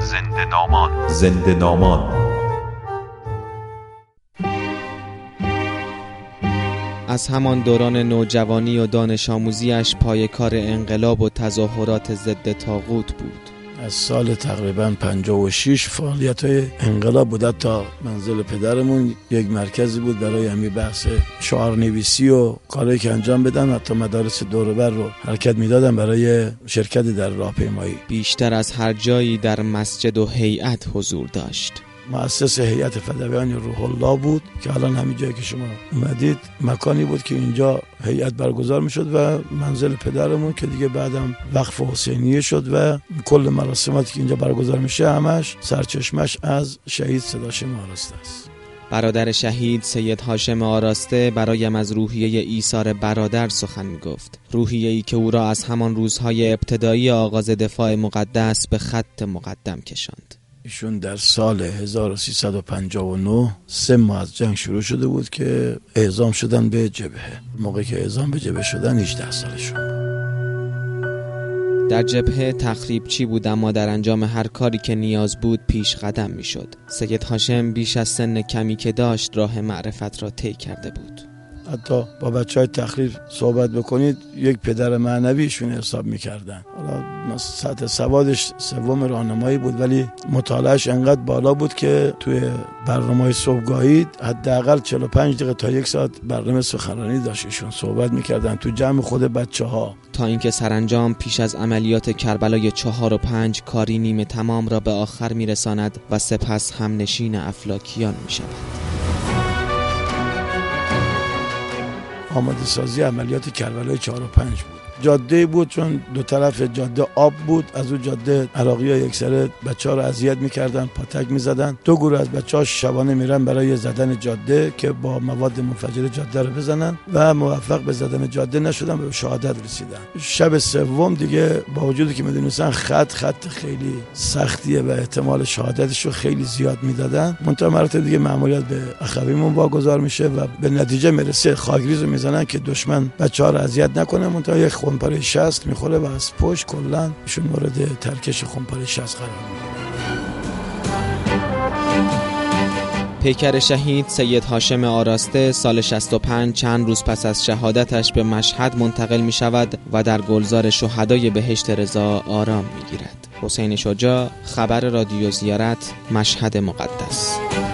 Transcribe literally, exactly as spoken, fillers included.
زنده نامان. زنده نامان. از همان دوران نوجوانی و دانش آموزیش پایه‌کار انقلاب و تظاهرات ضد طاغوت بود. از سال تقریباً پنجاه و شش فعالیت‌های انقلاب بود تا منزل پدرمون یک مرکزی بود برای همین بحث شعارنویسی و کاری که انجام بدن. حتی مدارس دور و بر رو حرکت میدادن برای شرکت در راهپیمایی. بیشتر از هر جایی در مسجد و هیئت حضور داشت. مؤسس هیئت فدویان روح الله بود که الان همین جایی که شما اومدید مکانی بود که اینجا هیئت برگزار میشد و منزل پدرمون که دیگه بعدم وقف حسینیه شد و کل مراسماتی که اینجا برگزار میشه همش سرچشمش از شهید صید هاشم آراسته است. برادر شهید سید هاشم آراسته برایم از روحیه ایثار برادر سخن میگفت. روحیه‌ای که او را از همان روزهای ابتدایی آغاز دفاع مقدس به خط مقدم کشاند. ایشون در سال هزار و سیصد و پنجاه و نه سه ماه از جنگ شروع شده بود که اعزام شدن به جبهه. موقعی که اعزام به جبهه شدن هجده سالشون. در جبهه تخریب چی بود، اما در انجام هر کاری که نیاز بود پیش قدم می شد. سید هاشم بیش از سن کمی که داشت راه معرفت را طی کرده بود. حتی با بچه های تخریب صحبت بکنید یک پدر معنویشون حساب میکردن. حالا سطح سوادش سوم راهنمایی بود ولی مطالعهش انقدر بالا بود که توی برنامه‌های صبحگاهی حداقل چهل و پنج دقیقه تا یک ساعت برنامه سخنرانی داشتشون صحبت میکردن تو جمع خود بچه ها، تا اینکه سرانجام پیش از عملیات کربلای چهار و پنج کاری نیمه تمام را به آخر میرساند و سپس هم نشین افلاکیان میشود. آماده سازی عملیات کربلای چهار و پنج بود. جاده بود چون دو طرف جاده آب بود. از اون جاده عراقی ها یک سره بچه ها رو اذیت میکردن، پاتک میزدن. دو گروه از بچه ها شبانه میرن برای زدن جاده که با مواد منفجره جاده رو بزنن و موفق به زدن جاده نشدن و به شهادت رسیدن. شب سوم دیگه با وجودی که میدونستن خط خط خیلی سختیه و احتمال شهادتش رو خیلی زیاد میدادن، منتها مراتب دیگه مأموریت به اخویمون واگذار میشه و به نتیجه میرسه خاکریز رو میزنن که دشمن بچه ها رو اذیت نکنه، منتها یک خونپاره شصت میخوره و از پشت کلن ایشون مورد ترکش خونپاره شصت قرار میگیره. پیکر شهید سید هاشم آراسته سال شصت و پنج چند روز پس از شهادتش به مشهد منتقل می شود و در گلزار شهدای بهشت رضا آرام می گیرد. حسین شجاع، خبر رادیو زیارت، مشهد مقدس.